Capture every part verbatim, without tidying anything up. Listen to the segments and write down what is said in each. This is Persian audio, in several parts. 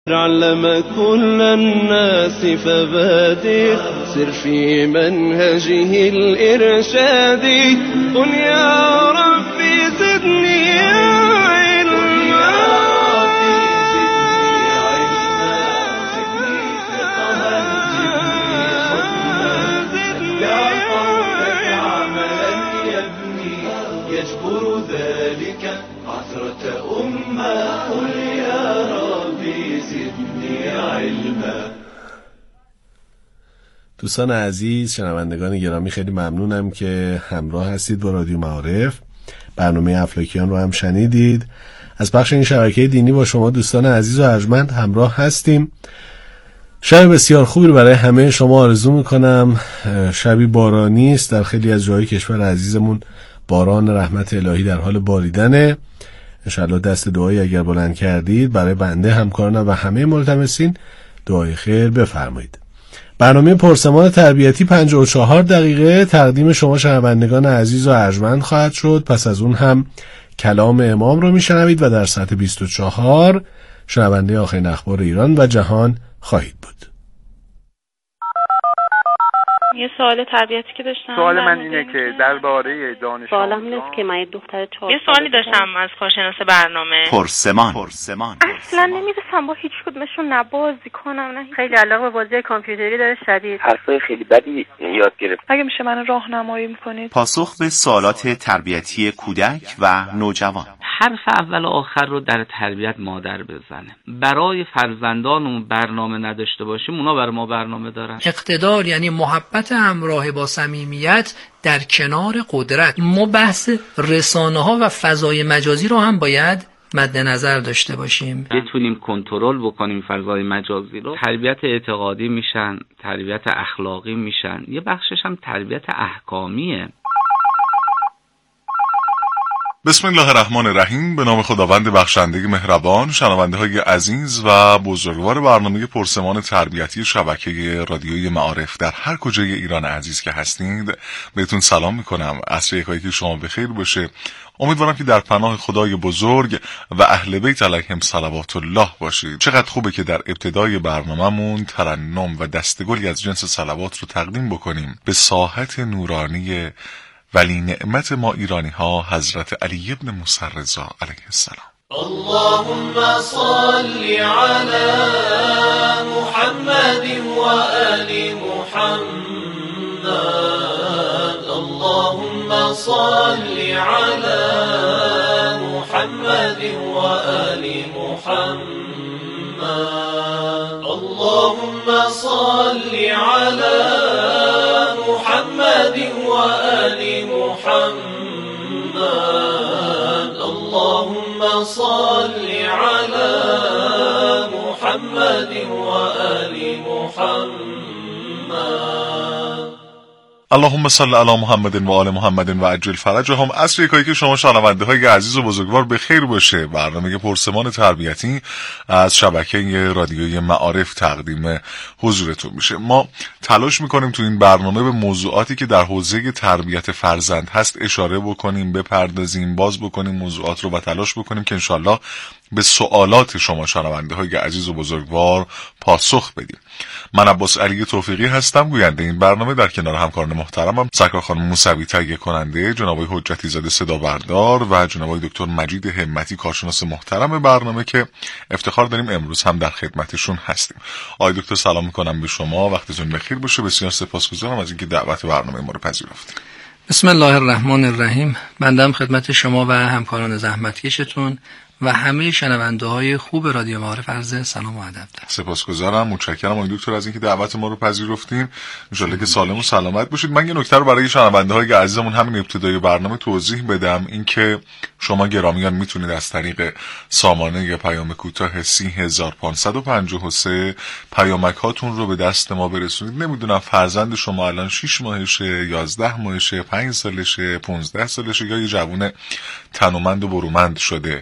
علم كل الناس فبادر سر في منهجه الإرشاد قل يا ربي زدني علما يا قومك عملا يبني يجبر ذلك عثرة أمة قل يا ربي زدنی علما. دوستان عزیز، شنوندگان گرامی، خیلی ممنونم که همراه هستید با رادیو معارف. برنامه افلاکیان رو هم شنیدید. از بخش این شبکه دینی با شما دوستان عزیز و ارجمند همراه هستیم. شب بسیار خوبی رو برای همه شما آرزو میکنم. شبی بارانی است، در خیلی از جای کشور عزیزمون باران رحمت الهی در حال باریدنه. انشالله دست دعایی اگر بلند کردید برای بنده، همکارانم و همه ملتمسین دعای خیر بفرمایید. برنامه پرسمان تربیتی پنجاه و چهار دقیقه تقدیم شما شنوندگان عزیز و ارجمند خواهد شد. پس از اون هم کلام امام رو میشنوید و در ساعت بیست و چهار شنونده آخرین اخبار ایران و جهان خواهید بود. یه سوال تربیتی که داشتم، سوال من اینه که درباره دانش سوالم اینه که من یه دختر چهار یه سوالی داشتم از کارشناس برنامه. پرسمان پرسمان اصلا نمیرسم با هیچ کدومشون نه بازی کنم نه خیلی علاقه به بازی کامپیوتری داره شدید. حرفای خیلی بدی یاد گرفت. اگه میشه منو راهنمایی میکنید؟ پاسخ به سوالات تربیتی کودک و نوجوان. حرف اول و آخر رو در تربیت مادر بزنه. برای فرزندانمون برنامه نداشته باشیم، اونا برای ما برنامه دارن. اقتدار یعنی محبت همراه با صمیمیت در کنار قدرت. ما بحث رسانه ها و فضای مجازی رو هم باید مد نظر داشته باشیم. بتونیم کنترل بکنیم فضای مجازی رو. تربیت اعتقادی میشن، تربیت اخلاقی میشن، یه بخشش هم تربیت احکامیه. بسم الله الرحمن الرحیم. به نام خداوند بخشنده مهربان. شنونده های عزیز و بزرگوار برنامه پرسمان تربیتی شبکه رادیوی معارف در هر کجای ایران عزیز که هستید، بهتون سلام میکنم. عصر یکایک شما بخیر باشه. امیدوارم که در پناه خدای بزرگ و اهل بیت علیهم صلوات الله باشید. چقدر خوبه که در ابتدای برنامه‌مون ترنم و دستگلی از جنس صلوات رو تقدیم بکنیم به ساحت نورانی ولی نعمت ما ایرانی ها، حضرت علی ابن موسی رضا علیه السلام. اللهم صل على محمد و آل محمد. اللهم صل على محمد و آل محمد. اللهم صل على محمد و آل محمد. اللهم صل على محمد و آل محمد. اللهم صل علی محمد و آل محمد و عجل فرجهم. عصر یکایی که شما شنونده های عزیز و بزرگوار به خیر باشه. برنامه پرسمان تربیتی از شبکه رادیوی معارف تقدیم حضورتون میشه. ما تلاش میکنیم تو این برنامه به موضوعاتی که در حوزه تربیت فرزند هست اشاره بکنیم، بپردازیم، باز بکنیم موضوعات رو و تلاش بکنیم که انشالله به سوالات شما شنونده های عزیز و بزرگوار پاسخ بدیم. من عباس علی توفیقی هستم، گوینده این برنامه، در کنار همکاران محترمم سرکار خانم موسوی تهیه کننده، جناب آقای حجتی زاده صدا بردار و جناب آقای دکتر مجید همتی کارشناس محترم برنامه که افتخار داریم امروز هم در خدمتشون هستیم. آقای دکتر سلام میکنم به شما، وقتتون بخیر باشه. بسیار سپاسگزارم از اینکه دعوت برنامه ما رو پذیرفتید. بسم الله الرحمن الرحیم. بنده خدمت شما و همکاران زحمتکشتون و همه شنونده های خوب رادیو معارف عرض سلام و ادب دارم. سپاسگزارم، متشکرم آقای دکتر از اینکه دعوت ما رو پذیرفتین. ان شاءالله که سالم و سلامت باشید. من یه نکته رو برای شنونده های عزیزمون همین ابتدای برنامه توضیح بدم، اینکه شما گرامیان میتونید از طریق سامانه پیام کوتاه سی هزار و پانصد و پنجاه و سه پیامک هاتون رو به دست ما برسونید. نمیدونم فرزند شما الان شش ماهشه، یازده ماهشه، پنج سالشه، پانزده سالشه، یا یه جوون تنومند و برومند شده،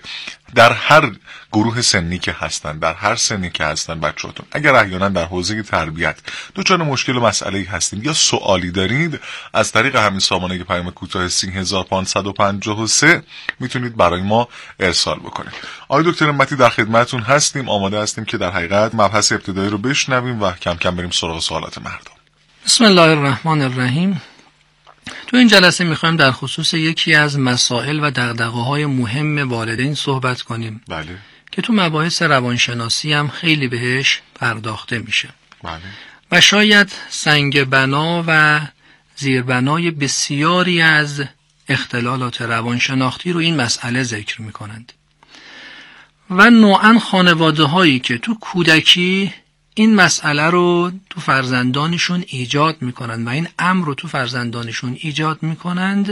در هر گروه سنی که هستن، در هر سنی که هستن بچه‌هاتون، اگر احیانا در حوزه تربیت دچار مشکل و مسئله‌ای هستید یا سوالی دارید، از طریق همین سامانه پیام کوتاه سه هزار و پانصد و پنجاه و سه میتونید برای ما ارسال بکنید. آقای دکتر همتی در خدمتتون هستیم، آماده هستیم که در حقیقت مبحث ابتدایی رو بشنویم و کم کم بریم سراغ سوالات مردم. بسم الله الرحمن الرحیم. تو این جلسه میخوایم در خصوص یکی از مسائل و دغدغه‌های مهم والدین صحبت کنیم. بله. که تو مباحث روانشناسی هم خیلی بهش پرداخته میشه. بله. و شاید سنگ بنا و زیربنای بسیاری از اختلالات روانشناختی رو این مسئله ذکر میکنند. و نوعاً خانواده هایی که تو کودکی این مسئله رو تو فرزندانشون ایجاد میکنند و این امر رو تو فرزندانشون ایجاد میکنند،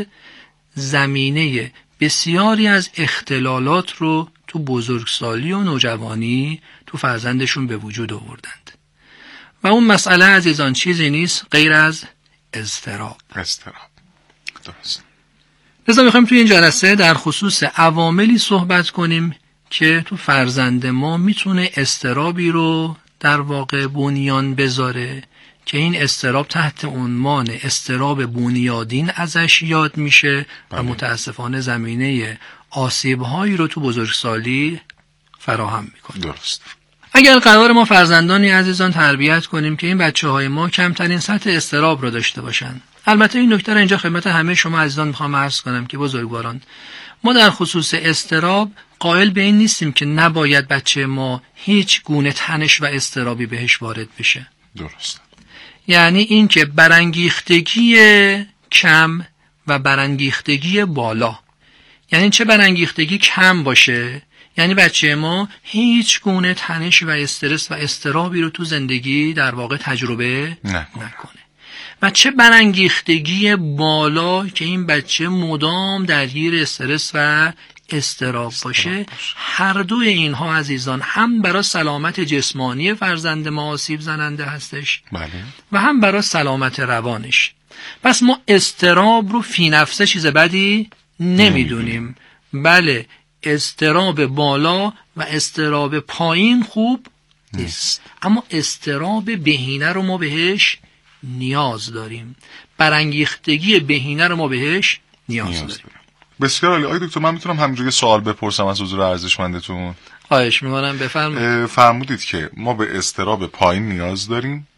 زمینه بسیاری از اختلالات رو تو بزرگسالی و نوجوانی تو فرزندشون به وجود آوردند. و اون مسئله عزیزان چیزی نیست غیر از اضطراب. اضطراب. درست. لذا میخوایم توی این جلسه در خصوص عواملی صحبت کنیم که تو فرزند ما میتونه اضطرابی رو در واقع بنیان بذاره که این اضطراب تحت عنوان اضطراب بنیادین ازش یاد میشه و متاسفانه زمینه آسیب‌هایی رو تو بزرگسالی فراهم میکنه. درست. اگر قرار ما فرزندانی عزیزان تربیت کنیم که این بچه‌های ما کمترین سطح اضطراب رو داشته باشن، البته این نکته رو اینجا خدمت همه شما عزیزان میخوام عرض کنم که بزرگواران، ما در خصوص اضطراب قائل به این نیستیم که نباید بچه ما هیچ گونه تنش و اضطرابی بهش وارد بشه. درست. یعنی این که برانگیختگی کم و برانگیختگی بالا، یعنی چه برانگیختگی کم باشه، یعنی بچه ما هیچ گونه تنش و استرس و اضطرابی رو تو زندگی در واقع تجربه نکنه, نکنه. و چه برانگیختگی بالا که این بچه مدام درگیر استرس و اضطراب باشه. هر دوی اینها عزیزان هم برای سلامت جسمانی فرزند ما آسیب زننده هستش. بله. و هم برای سلامت روانش. پس ما اضطراب رو فی نفسه چیز بدی نمیدونیم. بله، اضطراب بالا و اضطراب پایین خوب نیست، اما اضطراب بهینه رو ما بهش نیاز داریم. برانگیختگی بهینه رو ما بهش نیاز, نیاز داریم. بسیار عالی. آقای دکتر من میتونم همینجوری سوال بپرسم از حضور ارزشمندتون؟ خواهش میکنم، بفرمایید. فرمودید که ما به اضطراب پایین نیاز داریم.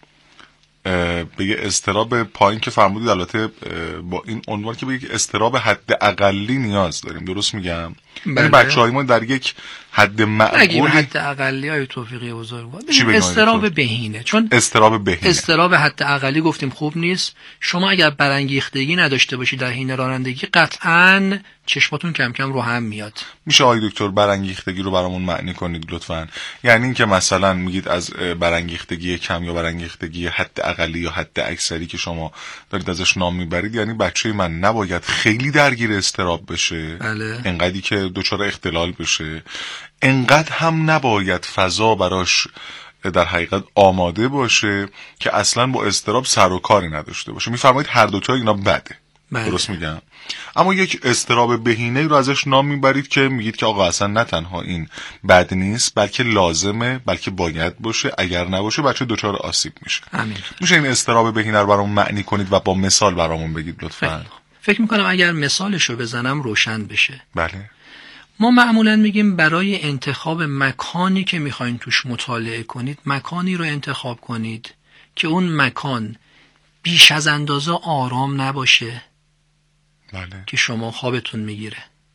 به یه اضطراب پایین که فرمودید البته با این عنوان که به یک اضطراب حد اقلی نیاز داریم، درست میگم؟ بله. یعنی بچه‌های ما در یک حد معقولی، حد اقلی های توفیقی بزرگوار، اضطراب بهینه. چون اضطراب بهینه، اضطراب حد اقلی گفتیم خوب نیست. شما اگر برانگیختگی نداشته باشید در حین رانندگی، قطعاً چشماتون کم کم رو هم میاد. میشه آقای دکتر برانگیختگی رو برامون معنی کنید لطفاً؟ یعنی این که مثلا میگید از برانگیختگی کم یا برانگیختگی حد اقلی یا حد اکثری که شما دارید ازش نام میبرید، یعنی بچه من نباید خیلی درگیر اضطراب بشه، بله. انقدری که دچار اختلال بشه، انقدر هم نباید فضا براش در حقیقت آماده باشه که اصلا با اضطراب سر و کاری نداشته باشه. میفرمایید هر دوتا اینا بده. بله. درست میگم؟ اما یک اضطراب بهینه رو ازش نام میبرید که میگید که آقا اصلا نه تنها این بد نیست بلکه لازمه، بلکه باید باشه، اگر نباشه بچه دچار آسیب میشه. امین. میشه این اضطراب بهینه رو برامون معنی کنید و با مثال برامون بگید لطفاً؟ فکر میکنم اگر مثالشو بزنم روشن بشه. بله. ما معمولا میگیم برای انتخاب مکانی که میخواین توش مطالعه کنید، مکانی رو انتخاب کنید که اون مکان بیش از اندازه آرام نباشه. بله. که شما خوابتون میگیره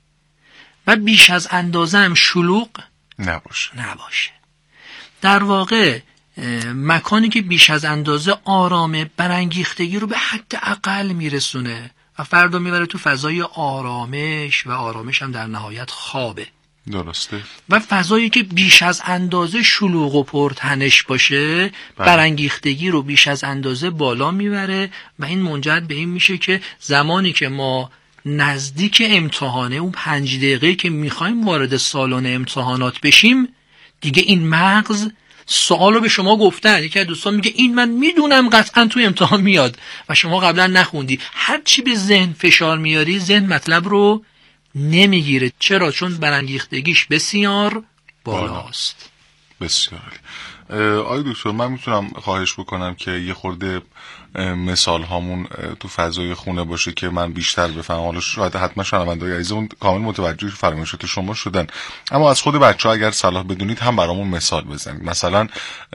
و بیش از اندازه هم شلوغ نباشه. نباشه. در واقع مکانی که بیش از اندازه آرامه برانگیختگی رو به حد اقل میرسونه و فردا میبره تو فضای آرامش و آرامش هم در نهایت خوابه. درسته. و فضایی که بیش از اندازه شلوغ و پرتنش باشه برانگیختگی رو بیش از اندازه بالا میبره و این منجر به این میشه که زمانی که ما نزدیک امتحانه، اون پنج دقیقه که میخوایم وارد سالن امتحانات بشیم، دیگه این مغز سوالو به شما گفتن. یکی از دوستان میگه این من میدونم قطعا تو امتحان میاد و شما قبلا نخوندی. هر چی به ذهن فشار میاری، ذهن مطلب رو نمیگیره. چرا؟ چون برانگیختگیش بسیار بالاست. بسیار عالی. آقای دکتر، من میتونم خواهش بکنم که یه خورده مثال هامون تو فضای خونه باشه که من بیشتر بفهمم. حالا شاید حتما شنونده‌های عزیزمون کامل متوجه فرمایشات شما شدن، اما از خود بچه‌ها اگر صلاح بدونید هم برامون مثال بزنید. مثلا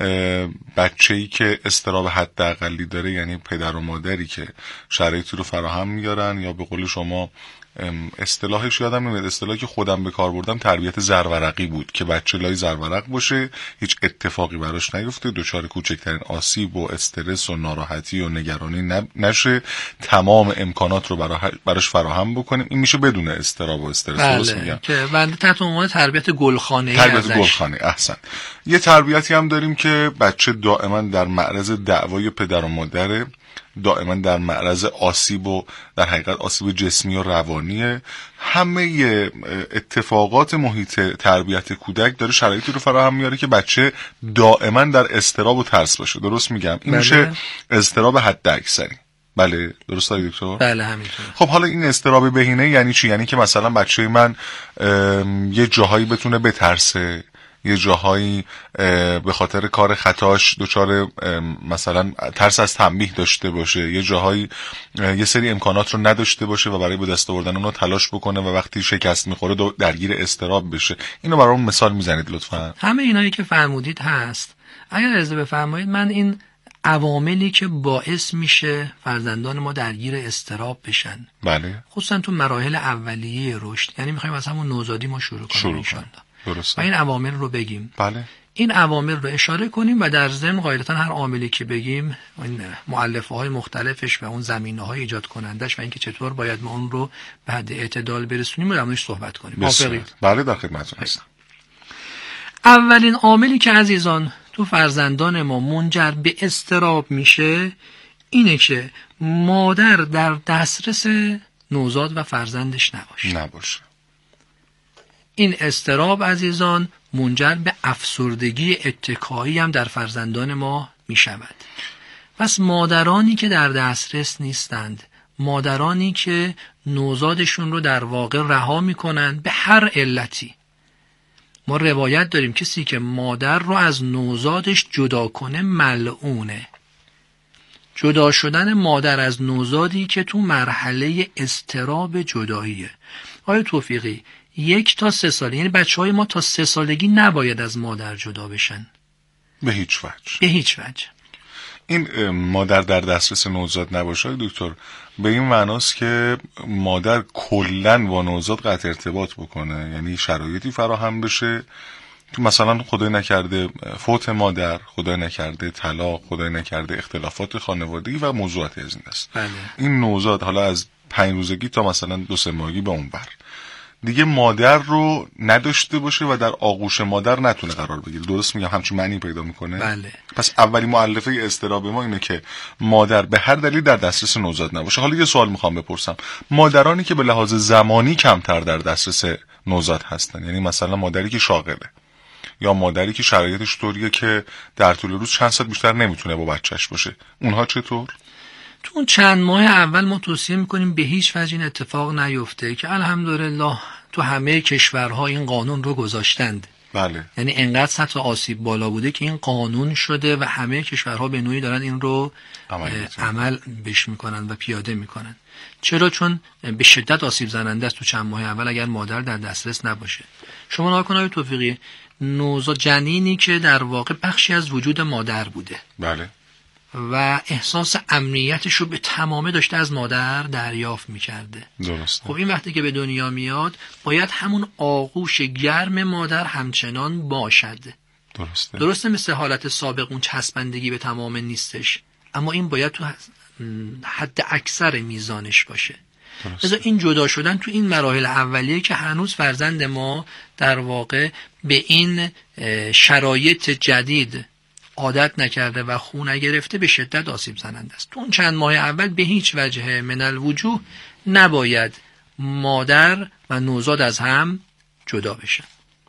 بچه‌ای که اضطراب حداقلی داره، یعنی پدر و مادری که شرایطی رو فراهم میارن، یا به قول شما اصطلاحش یادم نمیاد، اصطلاحی که خودم به کار بردم تربیت زرورقی بود، که بچه لای زرورق باشه، هیچ اتفاقی براش نیفته، دچار کوچکترین آسیب و استرس و ناراحتی و نگرانی نشه، تمام امکانات رو براش فراهم بکنیم. این میشه بدون اضطراب و استرس. درست میگم؟ که بنده تحت عنوان تربیت گلخانه‌ای تربیت گلخانه. احسن. یه تربیتی هم داریم که بچه دائما در معرض دعوای پدر و مادره، دائما در معرض آسیب و در حقیقت آسیب جسمی و روانیه. همه اتفاقات محیط تربیت کودک داره شرایطی رو فراهم میاره که بچه دائما در اضطراب و ترس باشه. درست میگم؟ این میشه اضطراب حداکثری. بله درست آقای دکتر؟ بله همینطور. خب حالا این اضطراب بهینه یعنی چی؟ یعنی که مثلا بچه من یه جاهایی بتونه بترسه، یه جاهایی به خاطر کار خطاش دچار مثلا ترس از تنبیه داشته باشه، یه جاهایی یه سری امکانات رو نداشته باشه و برای به دست آوردن اون رو تلاش بکنه و وقتی شکست میخوره درگیر اضطراب بشه. اینو برام مثال میزنید لطفا. همه اینایی که فرمودید هست. اگر اجازه بفرمایید من این عواملی که باعث میشه فرزندان ما درگیر اضطراب بشن، بله، خصوصا تو مراحل اولیه رشد، یعنی میخوایم از همون نوزادی ما شروع کنیم ان شاء الله. درسته. و این عوامل رو بگیم. بله. این عوامل رو اشاره کنیم و در ضمن قاعدتا هر عاملی که بگیم این مؤلفه های مختلفش و اون زمینه های ایجاد کنندش و اینکه چطور باید ما اون رو به حد اعتدال برسونیم و در موردش صحبت کنیم. موافقید؟ بله در خدمتتون هستم. اولین عاملی که عزیزان تو فرزندان ما منجر به اضطراب میشه اینه که مادر در دسترس نوزاد و فرزندش نباشه. نباشه. این اضطراب عزیزان منجر به افسردگی اتکایی هم در فرزندان ما می شود. پس مادرانی که در دسترس نیستند، مادرانی که نوزادشون رو در واقع رها می کنند به هر علتی، ما روایت داریم کسی که مادر رو از نوزادش جدا کنه ملعونه. جدا شدن مادر از نوزادی که تو مرحله اضطراب جداییه. آیا توفیقی یک تا سه ساله، یعنی بچه های ما تا سه سالگی نباید از مادر جدا بشن؟ به هیچ وجه. به هیچ وجه. این مادر در دسترس نوزاد نباشه دکتر، به این معناست که مادر کلن با نوزاد قطع ارتباط بکنه، یعنی شرایطی فراهم بشه که مثلا خدای نکرده فوت مادر، خدای نکرده طلاق، خدای نکرده اختلافات خانوادگی و موضوعاتی از این است. بله. این نوزاد حالا از پنج روزگی تا مثلا دو سه ماهگی به اون بر دیگه مادر رو نداشته باشه و در آغوش مادر نتونه قرار بگیره. درست میگم؟ همچین معنی پیدا میکنه. بله. پس اولی مؤلفه اضطراب ما اینه که مادر به هر دلیل در دسترس نوزاد نباشه. حالا یه سوال میخوام بپرسم، مادرانی که به لحاظ زمانی کمتر در دسترس نوزاد هستن، یعنی مثلا مادری که شاغله یا مادری که شرایطش طوریه که در طول روز چند ساعت بیشتر نمیتونه با بچهش باشه، اونها چطور؟ تو اون چند ماه اول ما توصیه میکنیم به هیچ وجه این اتفاق نیفته که الحمدلله تو همه کشورها این قانون رو گذاشتند. بله. یعنی انقدر سطح آسیب بالا بوده که این قانون شده و همه کشورها به نوعی دارن این رو عمل بش میکنن و پیاده میکنن. چرا؟ چون به شدت آسیب زننده است تو چند ماه اول اگر مادر در دسترس نباشه. شما نگاه کن آقای توفیقی، نوزاد جنینی که در واقع بخشی از وجود مادر بوده. بله. و احساس امنیتش رو به تمامه داشته از مادر دریافت میکرده. درسته. خب این وقتی که به دنیا میاد باید همون آغوش گرم مادر همچنان باشد. درسته. درسته مثل حالت سابق اون چسبندگی به تمامه نیستش، اما این باید تو حد اکثر میزانش باشه. لذا این جدا شدن تو این مراحل اولیه که هنوز فرزند ما در واقع به این شرایط جدید عادت نکرده و خو نگرفته به شدت آسیب زننده است. تو اون چند ماه اول به هیچ وجه من الوجوه نباید مادر و نوزاد از هم جدا بشن.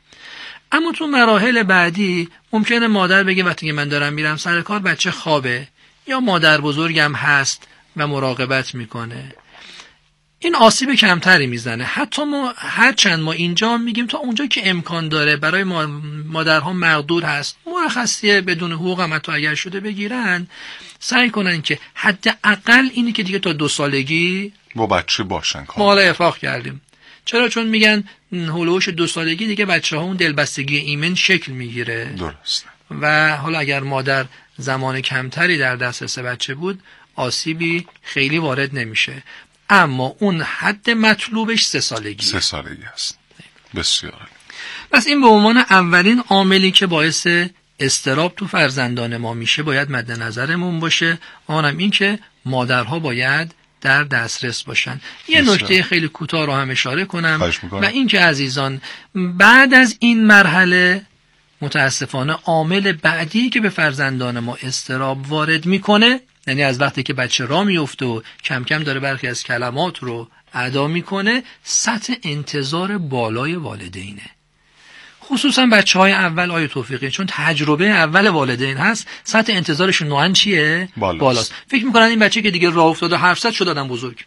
اما تو مراحل بعدی ممکنه مادر بگه وقتی که من دارم میرم سر کار بچه خوابه، یا مادر بزرگم هست و مراقبت میکنه. این آسیب کمتری میزنه. حتی ما هر چند ما اینجا میگیم تا اونجا که امکان داره برای مادرها مقدور هست مرخصی بدون حقوق هم حتی اگر شده بگیرن، سعی کنن که حداقل اینی که دیگه تا دو سالگی با بچه باشن. ما حالا افاق کردیم. چرا؟ چون میگن هولوش دو سالگی دیگه بچه ها اون دلبستگی ایمن شکل میگیره. درسته. و حالا اگر مادر زمان کمتری در دسترس بچه بود آسیبی خیلی وارد نمیشه. اما اون حد مطلوبش سه سالگی سه سالگی است. بسیار. پس این به عنوان اولین عاملی که باعث اضطراب تو فرزندان ما میشه باید مد نظرمون باشه. آنم این که مادرها باید در دسترس باشن. یه نکته خیلی کوتاه رو هم اشاره کنم و این که عزیزان بعد از این مرحله متاسفانه عامل بعدی که به فرزندان ما اضطراب وارد میکنه، یعنی از وقتی که بچه راه میفته و کم کم داره برخی از کلمات رو ادا میکنه، سطح انتظار بالای والدینه. خصوصا بچه های اول آیه توفیقی، چون تجربه اول والدین هست، سطح انتظارشون نوعاً چیه؟ بالاست. بالاست. فکر میکنن این بچه که دیگه راه افتاد و حرف زد شد آدم بزرگ.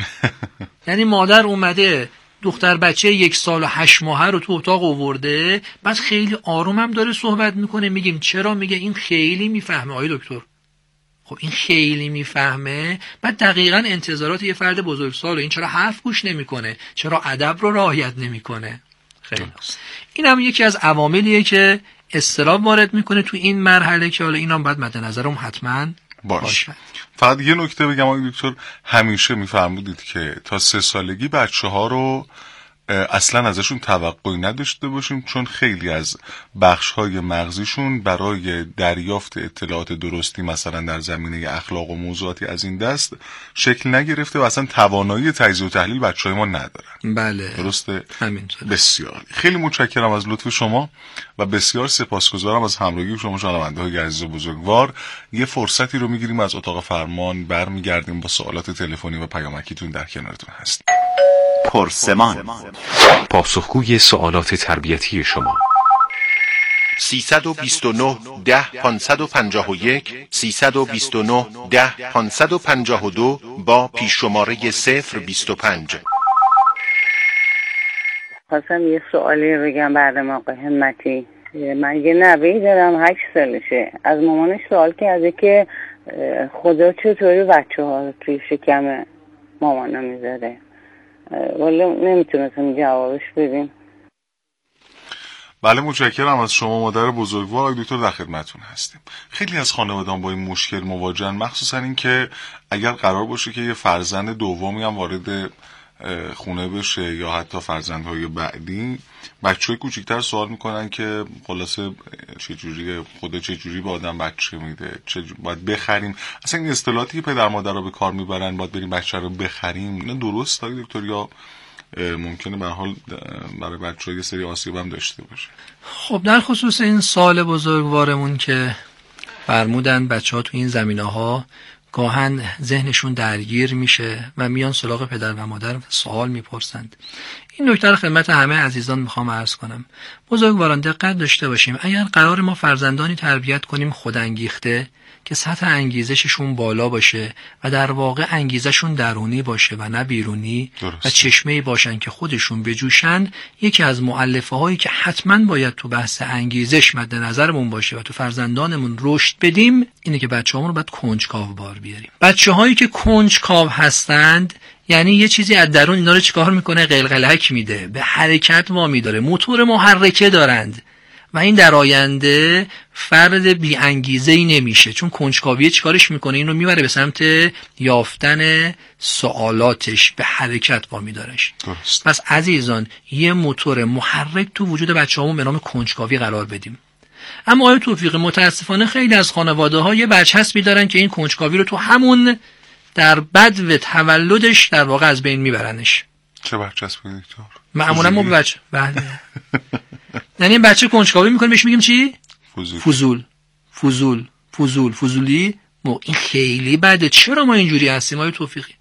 یعنی مادر اومده دختر بچه یک سال و هشت ماهه رو تو اتاق آورده، بعد خیلی آروم هم داره صحبت میکنه. میگیم چرا؟ میگه این خیلی میفهمه آیه دکتر. خب این خیلی میفهمه، بعد دقیقاً انتظارات یه فرد بزرگسال، این چرا حرف گوش نمیکنه، چرا ادب رو رعایت نمیکنه. خیلی این هم یکی از عواملیه که اضطراب وارد میکنه تو این مرحله که حالا اینا هم باید مد نظرم حتما باش. باشه. فقط یه نکته بگم آقای دکتر، همیشه میفرمودید که تا سه سالگی بچه ها رو اصلا ازشون توقعی نداشته باشیم، چون خیلی از بخش های مغزیشون برای دریافت اطلاعات درستی مثلا در زمینه اخلاق و موضوعاتی از این دست شکل نگرفته و اصلا توانایی تجزیه و تحلیل بچه های ما ندارن. بله درسته؟ همینطور. بسیار خیلی متشکرم از لطف شما و بسیار سپاسگزارم از همراهی شما شنونده های عزیز و بزرگوار. یه فرصتی رو میگیریم از اتاق فرمان برمیگردیم با سوالات تلفنی و پیامکیتون در کنارتون هستیم. پرسمان، پاسخگوی سوالات تربیتی شما. سیصد و بیست و نه ده پانصد و پنجاه و یک سیصد و بیست و نه ده پانصد و پنجاه و دو با پیش شماره صفر بیست و پنج. خواستم یه سوالی بگم بعد آقای همتی. من یه نوه‌ای دارم هشت سالشه، از مامانش سوال کرده که خدا چطوری بچه ها رو توی شکم مامانا میذاره، ولی نمیتونستم جوابش بدیم. بله متشکرم از شما مادر بزرگوار. آقای دکتر در خدمتتون هستیم. خیلی از خانواده‌ها با این مشکل مواجهن، مخصوصا این که اگر قرار باشه که یه فرزند دومی هم وارد خونه بشه یا حتی فرزندهای بعدی، بچه‌های کوچیک‌تر سوال میکنن که خلاصه چجوری خدا چجوری به آدم بچه میده، چجوری باید بخریم. اصلا این اصطلاحاتی که پدر مادرها به کار میبرن باید بریم بچه رو بخریم، اینا درست آقای دکتر یا ممکنه به حال برای بچه‌ها یه سری آسیب هم داشته باشه؟ خب در خصوص این سوال بزرگوارمون که فرمودن بچه‌ها تو این زمینه‌ها گاهن ذهنشون درگیر میشه و میان سراغ پدر و مادر سوال میپرسند. این نکته رو خدمت همه عزیزان میخوام عرض کنم. بزرگواران دقت داشته باشیم. اگر قرار ما فرزندانی تربیت کنیم خودانگیخته که سطح انگیزششون بالا باشه و در واقع انگیزشون درونی باشه و نه بیرونی درست. و چشمه‌ای باشن که خودشون بجوشن، یکی از مؤلفه هایی که حتما باید تو بحث انگیزش مد نظرمون باشه و تو فرزندانمون رشد بدیم اینه که بچه‌هامون رو باید کنجکاو بار بیاریم. بچه‌هایی که کنجکاو هستند یعنی یه چیزی از درون اینا رو چیکار میکنه؟ قلقلک میده، به حرکت وامی داره، موتور محرکه دارند و این در آینده فرد بی انگیزه‌ای نمیشه، چون کنجکاوی چیکارش میکنه؟ این رو میبره به سمت یافتن سوالاتش، به حرکت وامی دارش. درست. پس عزیزان یه موتور محرک تو وجود بچه‌هامون به نام کنجکاوی قرار بدیم. اما آقای توفیقی متاسفانه خیلی از خانواده‌ها یه برچسبی دارن که این کنجکاوی رو تو همون در بدو تولدش در واقع از بین میبرنش. چه برچسبی دکتر؟ معمولا ما به بچه بله یعنی این بچه کنجکاوی میکنه بهش میگیم چی؟ فضول فضول فضول فضول فضولی. این خیلی بده. چرا ما اینجوری هستیم آقای توفیقی؟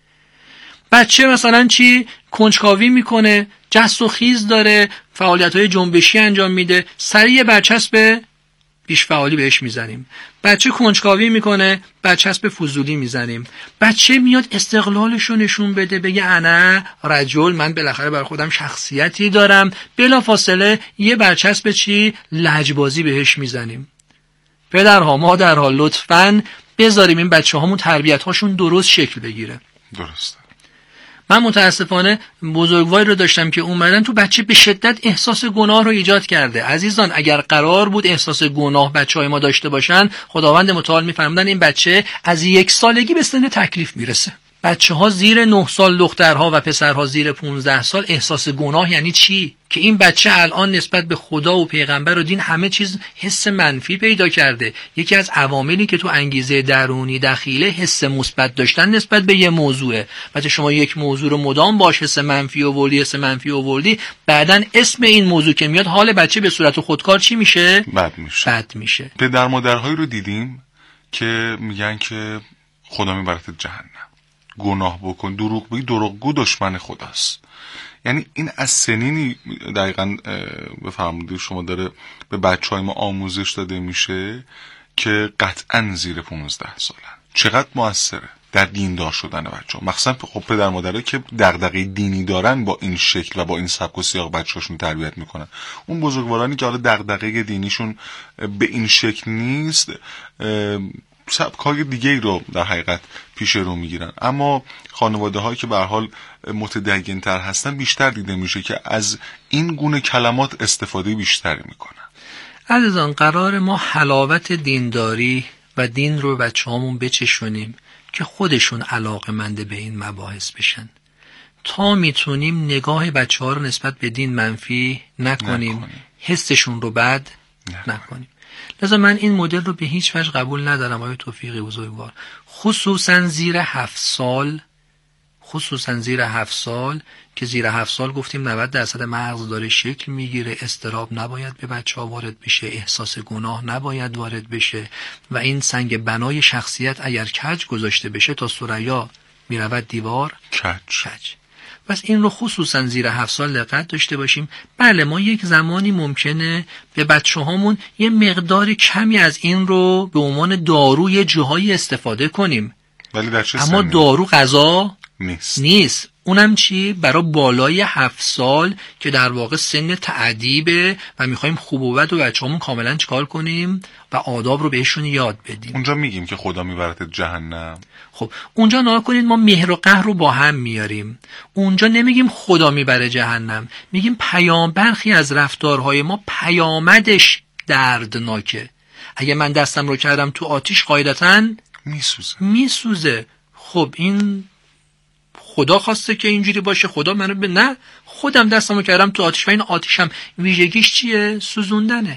بچه مثلا چی؟ کنجکاوی میکنه، جست و خیز داره، فعالیت‌های جنبشی انجام میده، سریع برچسب بیش فعالی بهش میزنیم. بچه کنجکاوی میکنه، بچه هست به فضولی میزنیم. بچه میاد استقلالش رو نشون بده، بگه انا رجل، من بالاخره بر خودم شخصیتی دارم، بلا فاصله یه بچه هست به چی؟ لجبازی بهش میزنیم. پدرها مادرها لطفاً بذاریم این بچه هامون تربیت هاشون درست شکل بگیره. درسته. من متاسفانه بزرگواری رو داشتم که اومدن تو بچه به شدت احساس گناه رو ایجاد کرده. عزیزان اگر قرار بود احساس گناه بچهای ما داشته باشن، خداوند متعال میفرمودن این بچه از یک سالگی به سن تکلیف میرسه. بچه ها زیر نه سال، دخترها و پسرها زیر پونزده سال احساس گناه یعنی چی؟ که این بچه الان نسبت به خدا و پیغمبر و دین همه چیز حس منفی پیدا کرده. یکی از عواملی که تو انگیزه درونی دخیله حس مثبت داشتن نسبت به یه موضوعه. بچه شما یک موضوع رو مدام باش حس منفی آوردی حس منفی آوردی، بعدن اسم این موضوع که میاد حال بچه به صورت خودکار چی میشه؟ بد میشه. بد میشه. پدر مادرهایی رو دیدیم که میگن که خدا میبرت جهنم، گناه بکن، دروغ بگی، دروغگو دشمن خداست. یعنی این از سنینی دقیقاً بفرمایید شما داره به بچهای ما آموزش داده میشه که قطعاً زیر پانزده سالن. چقدر موثره در دیندار شدن بچه‌ها، مخصوصا خب پدر مادرایی که دغدغه دینی دارن با این شکل و با این سبک و سیاق بچه‌هاشون تربیت میکنن. اون بزرگوارانی که حالا دغدغه دینیشون به این شکل نیست، سبک‌های دیگه‌ای رو در حقیقت پیش رو میگیرن. اما خانواده‌هایی که به هر حال متدین‌تر هستن بیشتر دیده میشه که از این گونه کلمات استفاده بیشتری میکنن. عزیزان قرار ما حلاوت دینداری و دین رو بچه‌هامون بچشونیم که خودشون علاقه‌مند به این مباحث بشن. تا میتونیم نگاه بچه‌ها رو نسبت به دین منفی نکنیم, نکنیم. حسشون رو بد نکنیم, نکنیم. لذا من این مدل رو به هیچ وجه قبول ندارم آقای توفیقی بزرگوار. خصوصا زیر هفت سال خصوصا زیر هفت سال که زیر هفت سال گفتیم نود درصد مغز داره شکل میگیره، اضطراب نباید به بچه ها وارد بشه، احساس گناه نباید وارد بشه و این سنگ بنای شخصیت اگر کج گذاشته بشه تا ثریا میرود دیوار کج. کج. پس این رو خصوصا زیر هفت سال دقت داشته باشیم. بله ما یک زمانی ممکنه به بچه هامون یه مقدار کمی از این رو به عنوان داروی جاهایی استفاده کنیم، ولی در چه اما سنی؟ دارو غذا نیست. نیست. اونم چی؟ برای بالای هفت سال که در واقع سن تعدیبه و میخوایم خوب و بد و بچه همون کاملا چکار کنیم و آداب رو بهشون یاد بدیم. اونجا میگیم که خدا میبرت جهنم. خب اونجا نگاه کنید ما مهر و قهر رو با هم میاریم. اونجا نمیگیم خدا میبره جهنم، میگیم پیام برخی از رفتارهای ما پیامدش دردناکه. اگه من دستم رو کردم تو آتیش قاعدتاً میسوزه میسوزه. خب این خدا خواسته که اینجوری باشه؟ خدا منو به نه، خودم دستمو کردم تو آتیش و این آتیشم ویژگیش چیه؟ سوزوندنه.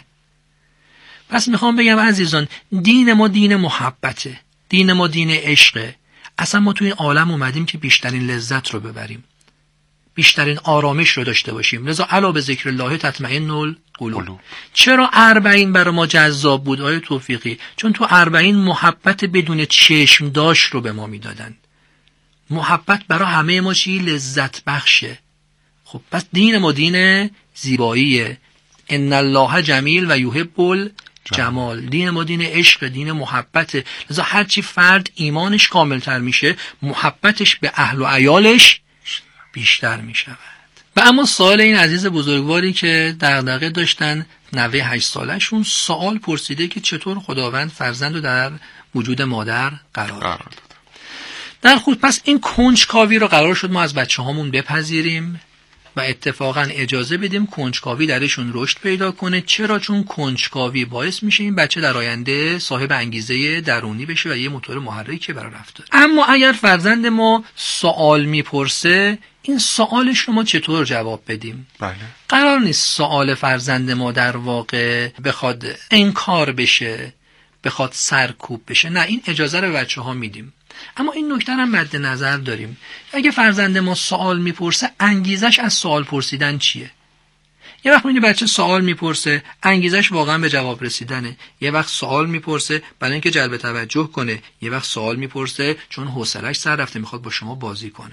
پس میخوام بگم عزیزان دین ما دین محبته، دین ما دین عشقه. اصلا ما تو این عالم اومدیم که بیشترین لذت رو ببریم، بیشترین آرامش رو داشته باشیم. لذا الا به ذکر الله تطمئن القلوب. چرا اربعین برای ما جذاب بود آیه توفیقی؟ چون تو اربعین محبت بدون چشم داشت رو به ما میدادن. محبت برای همه ما چی؟ لذت بخشه. خب پس دین ما دین زیباییه. ان الله جمیل و یحب الجمال. دین ما دین عشق، دین محبته. لذا هرچی فرد ایمانش کاملتر میشه محبتش به اهل و عیالش بیشتر میشود. و اما سوال این عزیز بزرگواری که دغدغه داشتن نوه هشت سالشون سوال پرسیده که چطور خداوند فرزند رو در وجود مادر قرار داد. در خود پس این کنجکاوی رو قرار شد ما از بچه هامون بپذیریم و اتفاقا اجازه بدیم کنجکاوی درشون رشد پیدا کنه. چرا؟ چون کنجکاوی باعث میشه این بچه در آینده صاحب انگیزه درونی بشه و یه موتور محرکی برای رفتار. اما اگر فرزند ما سوال میپرسه این سوالش رو ما چطور جواب بدیم؟ بله. قرار نیست سوال فرزند ما در واقع بخواد انکار بشه، بخواد سرکوب بشه. نه، این اجازه رو به بچه ها میدیم. اما این نکته هم مد نظر داریم. اگه فرزند ما سوال میپرسه انگیزش از سوال پرسیدن چیه؟ یه وقت میبینی بچه سوال میپرسه انگیزش واقعا به جواب رسیدنه، یه وقت سوال میپرسه برای اینکه جلب توجه کنه، یه وقت سوال میپرسه چون حوصله‌اش سر رفته میخواد با شما بازی کنه.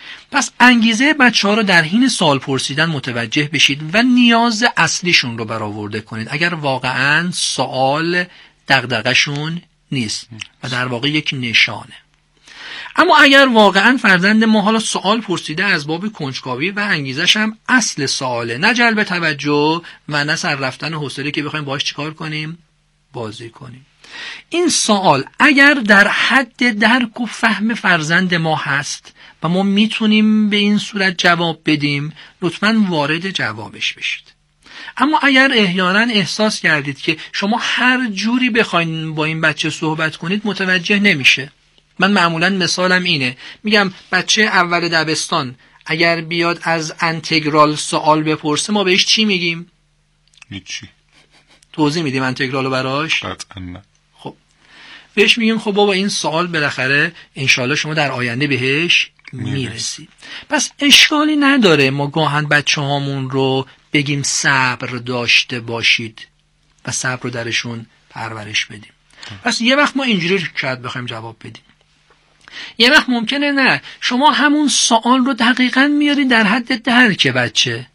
پس انگیزه بچه ها رو در حین سوال پرسیدن متوجه بشید و نیاز اصلیشون رو برآورده کنید اگر واقعا سوال دغدغه‌شون نیست و در واقع یک نشانه. اما اگر واقعا فرزند ما حالا سوال پرسیده از باب کنجکاوی و انگیزش هم اصل سواله، نه جلب توجه و نه سر رفتن حوصله که بخوایم باهاش چیکار کنیم، بازی کنیم، این سوال اگر در حد درک و فهم فرزند ما هست و ما میتونیم به این صورت جواب بدیم، لطفاً وارد جوابش بشید. اما اگر احیانا احساس کردید که شما هر جوری بخواید با این بچه صحبت کنید متوجه نمیشه، من معمولا مثالم اینه، میگم بچه اول دبستان اگر بیاد از انتگرال سوال بپرسه ما بهش چی میگیم؟ هیچی. توضیح میدیم انتگرالو براش؟ قطعا نه. خب بهش میگیم خب بابا این سوال بالاخره انشالله شما در آینده بهش میرسی. پس اشکالی نداره ما گاهن بچه هامون رو بگیم صبر داشته باشید و صبر رو درشون پرورش بدیم. پس یه وقت ما اینجوری شاید بخوایم جواب بدیم، یه وقت ممکنه نه، شما همون سوال رو دقیقاً میاری در حد درک بچه.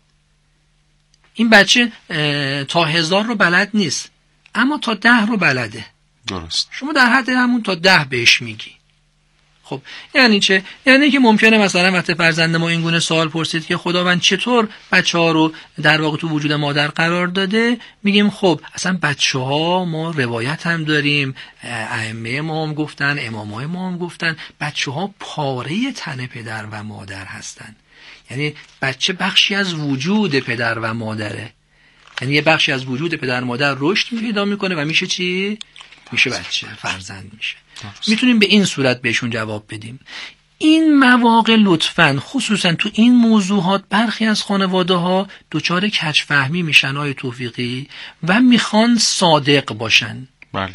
این بچه تا هزار رو بلد نیست اما تا ده رو بلده. درست. شما در حد همون تا ده بهش میگی. خب یعنی چه؟ یعنی که ممکنه مثلا وقتی فرزند ما این گونه سوال پرسید که خداوند چطور بچه ها رو در واقع تو وجود مادر قرار داده، میگیم خب اصلا بچه ها ما روایت هم داریم، ائمه ما هم گفتن، امامای ما هم گفتن بچه ها پاره تن پدر و مادر هستن. یعنی بچه بخشی از وجود پدر و مادره، یعنی یه بخشی از وجود پدر و مادر رشد پیدا میکنه و میشه چی؟ میشه بچه، فرزند میشه. میتونیم به این صورت بهشون جواب بدیم. این مواقع لطفاً خصوصا تو این موضوعات برخی از خانواده ها دچار کج فهمی میشن آقای توفیقی و میخوان صادق باشن. بله.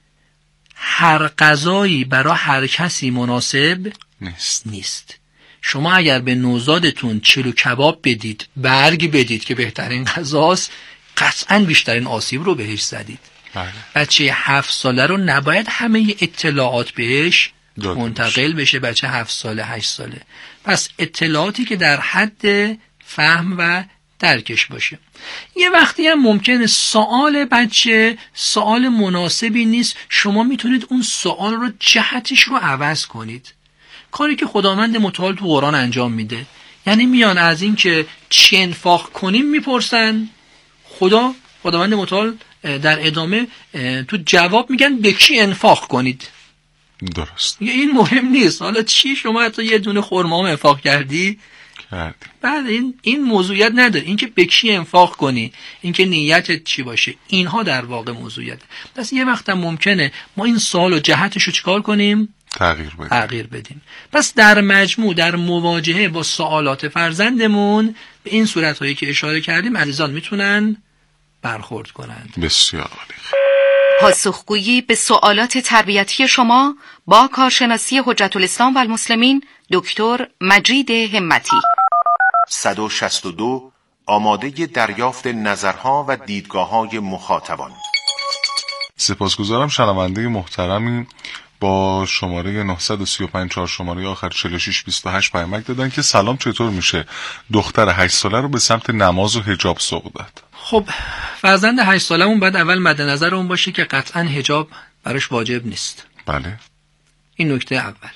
هر غذایی برای هر کسی مناسب نیست. نیست. شما اگر به نوزادتون چلو کباب بدید، برگ بدید که بهترین غذاست، قطعاً بیشترین آسیب رو بهش زدید. بله. بچه هفت ساله رو نباید همه اطلاعات بهش منتقل بشه. بچه هفت ساله هشت ساله پس اطلاعاتی که در حد فهم و درکش باشه. یه وقتی هم ممکنه سوال بچه سوال مناسبی نیست، شما میتونید اون سوال رو جهتش رو عوض کنید، کاری که خداوند متعال تو قرآن انجام میده. یعنی میان از این که چی انفاق کنیم میپرسن، خدا خداوند متعال در ادامه تو جواب میگن به کی انفاق کنید. درست. این مهم نیست حالا چی، شما حتی یه دونه خرما هم انفاق کردی کردی. بعد این این موضوعیت نداره، این که به کی انفاق کنی، این که نیتت چی باشه، اینها در واقع موضوعیت. پس یه وقت هم ممکنه ما این سوال و جهتش رو چیکار کنیم؟ تغییر بدیم. تغییر بدیم. پس در مجموع در مواجهه با سوالات فرزندمون به این صورت‌هایی که اشاره کردیم عزیزان میتونن برخورد کنند. بسیار عالی. پاسخگویی به سوالات تربیتی شما با کارشناسی حجت الاسلام و المسلمین دکتر مجید همتی. صد و شصت و دو آماده دریافت نظرها و دیدگاه‌های مخاطبان. سپاسگزارم شنونده محترمی با شماره نه سه پنج چهار شماره آخر چهل و شش بیست و هشت پیامک دادن که سلام، چطور میشه دختر هشت ساله رو به سمت نماز و حجاب سوق داد؟ خب فرزند هشت سالمون باید اول مد نظر اون باشه که قطعا حجاب براش واجب نیست. بله. این نکته اول.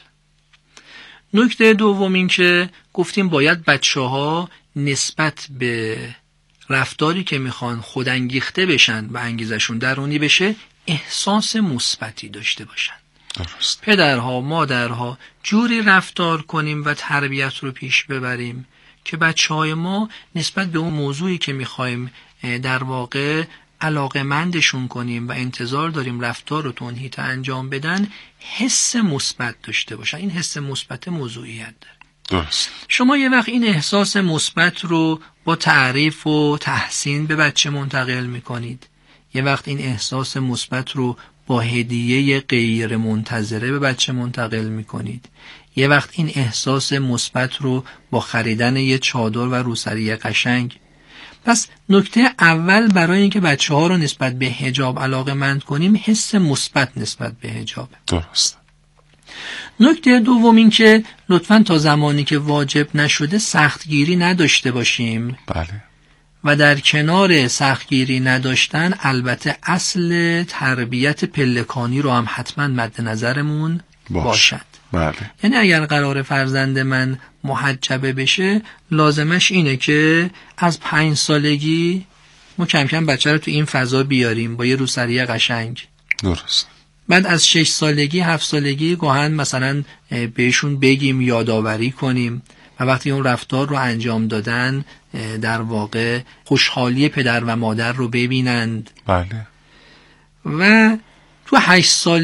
نکته دوم این که گفتیم باید بچه ها نسبت به رفتاری که میخوان خودانگیخته بشن و انگیزشون درونی بشه احساس مثبتی داشته باشن. درست. پدرها مادرها جوری رفتار کنیم و تربیت رو پیش ببریم که بچه های ما نسبت به اون موضوعی که میخوایم در واقع علاقه‌مندشون کنیم و انتظار داریم رفتار رو تو اون حیطه انجام بدن حس مثبت داشته باشن. این حس مثبت موضوعیت داره. درست. شما یه وقت این احساس مثبت رو با تعریف و تحسین به بچه منتقل میکنید، یه وقت این احساس مثبت رو با هدیه غیر منتظره به بچه منتقل میکنید، یه وقت این احساس مثبت رو با خریدن یه چادر و روسری قشنگ. پس نکته اول برای اینکه بچه ها رو نسبت به حجاب علاقه‌مند کنیم حس مثبت نسبت به حجاب. درست. نکته دوم این که لطفاً تا زمانی که واجب نشده سختگیری نداشته باشیم. بله. و در کنار سختگیری نداشتن البته اصل تربیت پلکانی رو هم حتما مد نظرمون باش. باشد. بله. یعنی اگر قرار فرزند من محجبه بشه لازمش اینه که از پنج سالگی ما کم کم بچه رو تو این فضا بیاریم با یه روسری قشنگ. درست. بعد از شش سالگی هفت سالگی گاهن مثلا بهشون بگیم یادآوری کنیم و وقتی اون رفتار رو انجام دادن در واقع خوشحالی پدر و مادر رو ببینند. بله. و تو هشت سال